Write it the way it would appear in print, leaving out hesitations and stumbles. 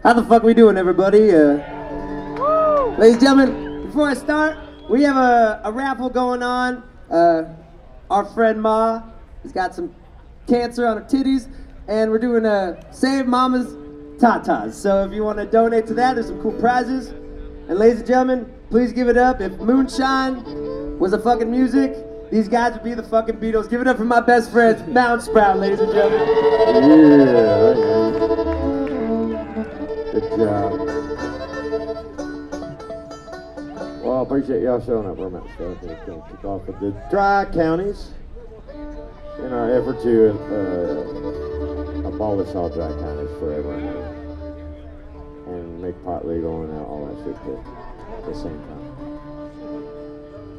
How the fuck we doing, everybody? Ladies and gentlemen, before I start, we have a raffle going on. Our friend Ma has got some cancer on her titties, and we're doing a Save Mama's Tatas. So if you want to donate to that, there's some cool prizes. And ladies and gentlemen, please give it up. If Moonshine was a fucking music, these guys would be the fucking Beatles. Give it up for my best friends, Mountain Sprout, ladies and gentlemen. Yeah. Good job. Well, I appreciate y'all showing up. We're about to kick off with the Tri-Counties in our effort to abolish all dry counties forever and make pot legal and all that shit too at the same time.